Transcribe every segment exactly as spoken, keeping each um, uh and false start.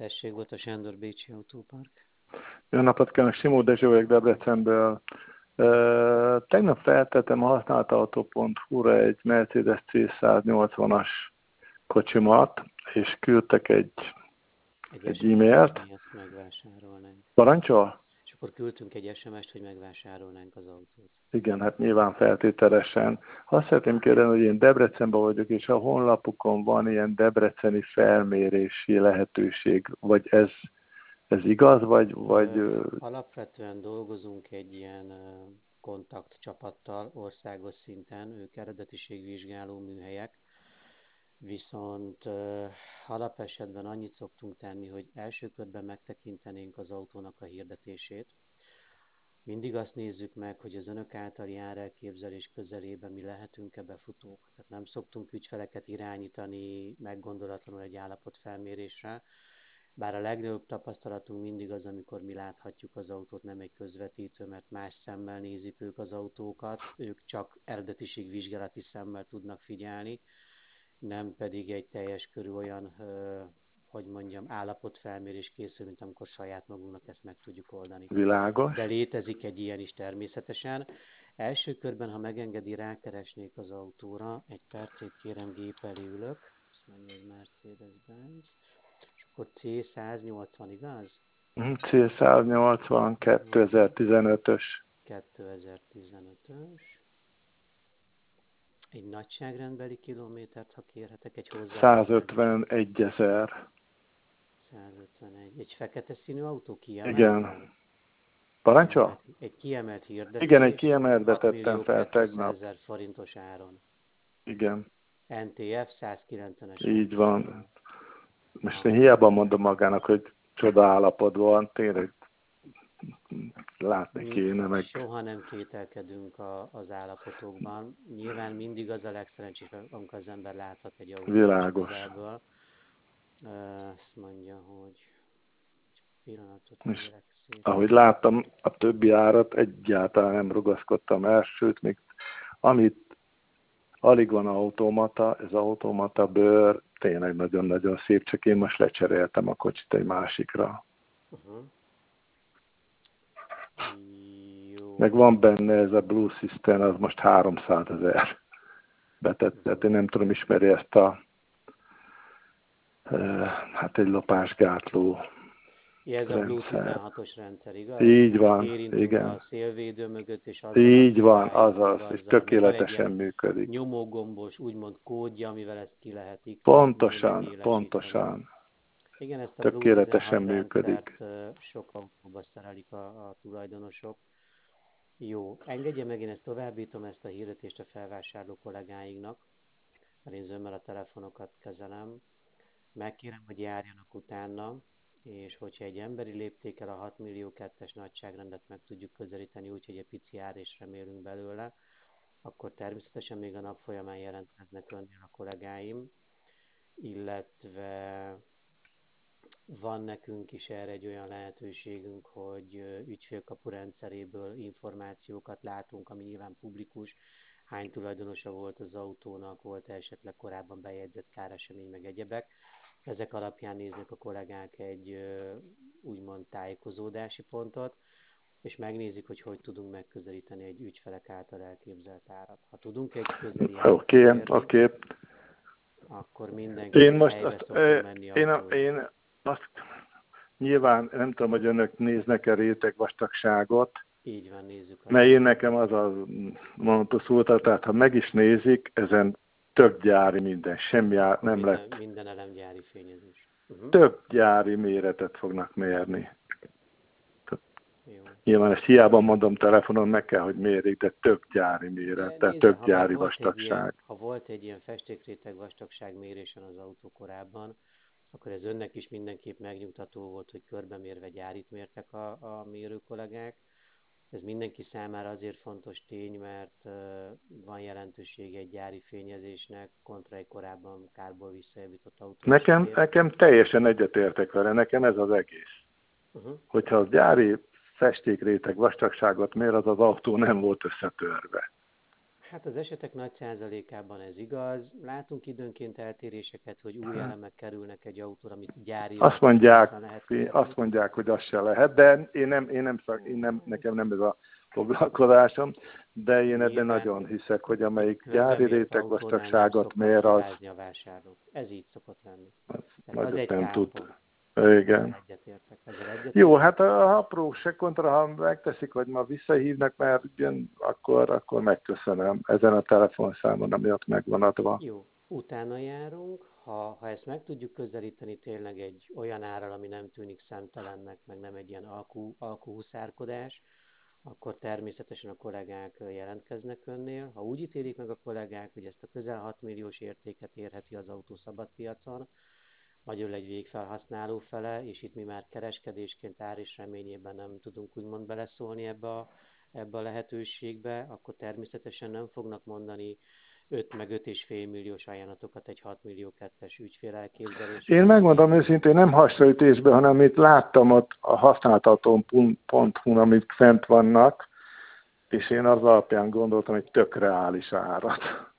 Tessék, volt a Sándor Bécsi Autópark. Jó napot kívánok, Simó Dezső vagyok Debrecenből. Uh, tegnap feltettem a használtautó pont hu-ra egy Mercedes cé száznyolcvanas kocsimat, és küldtek egy, Egy, egy e-mailt. Mi ezt megvásárolnánk. Parancsol? És akkor küldtünk egy es em est, hogy megvásárolnánk az autót. Igen, hát nyilván feltételesen. Azt szeretném kérdeni, hogy én Debrecenben vagyok, és a honlapukon van ilyen debreceni felmérési lehetőség, vagy ez, ez igaz, vagy... vagy Ö, alapvetően dolgozunk egy ilyen ö, kontaktcsapattal országos szinten, ők eredetiségvizsgáló műhelyek, viszont ö, alapesetben annyit szoktunk tenni, hogy első körben megtekintenénk az autónak a hirdetését. Mindig azt nézzük meg, hogy az önök általi árelképzelés közelében mi lehetünk-e befutók. Tehát nem szoktunk ügyfeleket irányítani meggondolatlanul egy állapotfelmérésre, bár a legnagyobb tapasztalatunk mindig az, amikor mi láthatjuk az autót, nem egy közvetítő, mert más szemmel nézik ők az autókat, ők csak eredetiségvizsgálati szemmel tudnak figyelni, nem pedig egy teljes körű olyan, hogy mondjam, állapotfelmérés készül, mint amikor saját magunknak ezt meg tudjuk oldani. Világos. De létezik egy ilyen is természetesen. Első körben, ha megengedi, rákeresnék az autóra, egy percét kérem, gép elé ülök, azt mondja, hogy Mercedes-Benz, és akkor cé száznyolcvan, igaz? cé száznyolcvan kétezer-tizenötös. kétezer-tizenötös. Egy nagyságrendbeli kilométert, ha kérhetek, egy hozzá. százötvenegy ezer. százötvenegy. Egy fekete színű autó kiemelt? Igen. Parancsol? Egy kiemelt hirdetés. Igen, egy kiemeltbe tettem fel tegnap. ezer forintos áron. Igen. en té ef százkilencvenes. Így van. Most én hiába mondom magának, hogy csoda állapotban van, tényleg látni kéne meg. Soha nem kételkedünk a, az állapotokban. Nyilván mindig az a legszerencsésebb, amikor az ember láthat egy autót. Világos. Közelből. Azt mondja, hogy pillanatot és szépen. Ahogy láttam, a többi árat egyáltalán nem rugaszkodtam el, sőt, még amit alig van automata, ez automata bőr, tényleg nagyon-nagyon szép, csak én most lecseréltem a kocsit egy másikra. Uh-huh. Jó. Meg van benne ez a Blue System, az most háromszázezer betett, tehát én nem tudom, ismeri ezt a hát egy lopásgátló Ja, ez a Blue tizenhatos rendszer, igaz? Így van, igen. A szélvédő mögött, és az Így van, azaz, és tökéletesen működik. Nyomógombos, úgymond kódja, amivel ezt ki lehet x. Pontosan, pontosan. Igen, ezt a tökéletesen működik. Sok autóba szerelik a, a tulajdonosok. Jó, engedje meg, én ezt továbbítom, ezt a hirdetést a felvásárló kollégáinknak, mert én zömmel a telefonokat kezelem. Megkérem, hogy járjanak utána, és hogyha egy emberi léptékkel a hat millió kettes nagyságrendet meg tudjuk közelíteni, úgyhogy egy pici árés remélünk belőle, akkor természetesen még a nap folyamán jelentkeznek önnél a kollégáim, illetve van nekünk is erre egy olyan lehetőségünk, hogy ügyfélkapu rendszeréből információkat látunk, ami nyilván publikus, hány tulajdonosa volt az autónak, volt esetleg korábban bejegyzett káresemény, meg egyebek. Ezek alapján néznek a kollégák egy úgymond tájékozódási pontot, és megnézik, hogy hogy tudunk megközelíteni egy ügyfelek által elképzelt árat. Ha tudunk egy közeli árat Oké, oké. akkor mindenki én most helybe azt, szoktunk menni én, autóra. én azt nyilván nem tudom, hogy önök néznek-e rétegvastagságot. Így van, nézzük. Mert én nekem az a mondatszólta, tehát ha meg is nézik, ezen több gyári minden, semmi ár, nem minden, lett. Minden elem gyári fényezés. Uh-huh. Több gyári méretet fognak mérni. Jó. Nyilván ezt hiába mondom telefonon, meg kell, hogy mérjék, de több gyári méret, tehát több ha gyári volt vastagság. Ilyen, ha volt egy ilyen festékréteg vastagság mérésen az autó korábban, akkor ez önnek is mindenképp megnyugtató volt, hogy körbemérve gyárit mértek a, a mérő kollégák. Ez mindenki számára azért fontos tény, mert uh, van jelentősége egy gyári fényezésnek, kontra egy korábban kárból visszajavított autó. Nekem, nekem teljesen egyetértek vele, nekem ez az egész. Uh-huh. Hogyha az gyári festékréteg vastagságot mér, az az autó nem volt összetörve. Hát az esetek nagy százalékában ez igaz. Látunk időnként eltéréseket, hogy új elemek kerülnek egy autóra, amit gyárilag Azt csak mondják, vissza lehet kérni. azt mondják, hogy az se lehet, de én nem, én nem, szak, én nem nekem nem ez a foglalkozásom, de én ebben Nyilván nagyon hiszek, hogy egy amelyik gyári közbemért réteg autónál nem vastagságot szoktak mér, az, hibázni a vásárlók. Ez így szokott lenni. az Tehát az nagyot egy nem tud. kámpont. Ezzel Igen. egyetértek. Ezzel Jó, egyetértek. hát a apró se kontra, ha megteszik, hogy ma visszahívnak, mert jön, akkor, akkor megköszönöm. Ezen a telefonszámon, ami ott megvan adva. Jó, utána járunk. Ha, ha ezt meg tudjuk közelíteni tényleg egy olyan árral, ami nem tűnik szemtelennek, meg nem egy ilyen alkú, alkuhuszárkodás, akkor természetesen a kollégák jelentkeznek önnél. Ha úgy ítélik meg a kollégák, hogy ezt a közel hat milliós értéket érheti az autó szabadpiacon, magyarul egy végfelhasználó fele, és itt mi már kereskedésként ár és reményében nem tudunk úgymond beleszólni ebbe a, ebbe a lehetőségbe, akkor természetesen nem fognak mondani öt meg öt és fél milliós ajánlatokat egy hat millió kettes ügyfél elképzelésre. Én megmondom őszintén, nem hasonlítésben, hanem amit láttam ott a használtatón pont hu-n, amik fent vannak, és én az alapján gondoltam, hogy tök reális árat.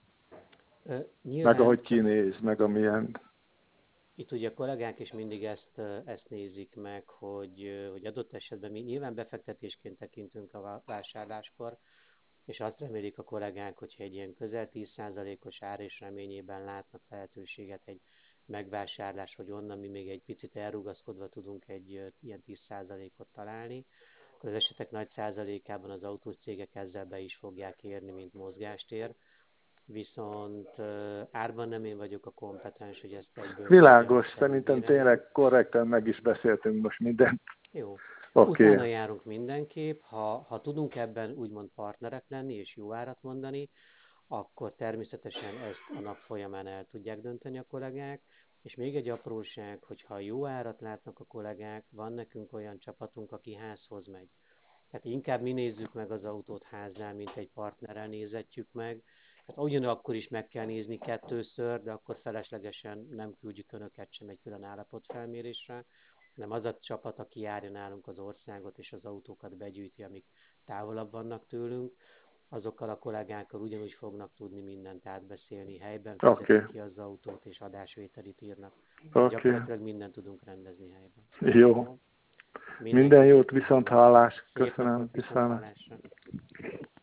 Ö, Meg nyilván ahogy kinéz, meg amilyen. itt ugye a kollégák is mindig ezt, ezt nézik meg, hogy, hogy adott esetben mi nyilván befektetésként tekintünk a vásárláskor, és azt remélik a kollégák, hogyha egy ilyen közel tíz százalékos ár és reményében látnak lehetőséget egy megvásárlás, hogy onnan mi még egy picit elrugaszkodva tudunk egy ilyen tíz százalékot találni, akkor az esetek nagy százalékában az autós cégek ezzel be is fogják érni, mint mozgástér. Viszont árban nem én vagyok a kompetens, hogy ezt egyből Világos, szerintem felülbírálni. tényleg korrekten meg is beszéltünk most mindent. Jó. Oké. Utána járunk mindenképp, ha, ha tudunk ebben úgymond partnerek lenni és jó árat mondani, akkor természetesen ezt a nap folyamán el tudják dönteni a kollégák. És még egy apróság, hogyha jó árat látnak a kollégák, van nekünk olyan csapatunk, aki házhoz megy. Tehát inkább mi nézzük meg az autót háznál, mint egy partnerrel nézetjük meg. Hát ugyanakkor is meg kell nézni kettőször, de akkor feleslegesen nem küldjük önöket sem egy külön állapotfelmérésre, hanem az a csapat, aki járja nálunk az országot és az autókat begyűjti, amik távolabb vannak tőlünk, azokkal a kollégákkal ugyanúgy fognak tudni mindent átbeszélni, helyben fizetik Oké. ki az autót és adásvételit írnak. Tehát Oké. gyakorlatilag mindent tudunk rendezni helyben. Jó. Minden jót, viszont hallás. Köszönöm. Viszont.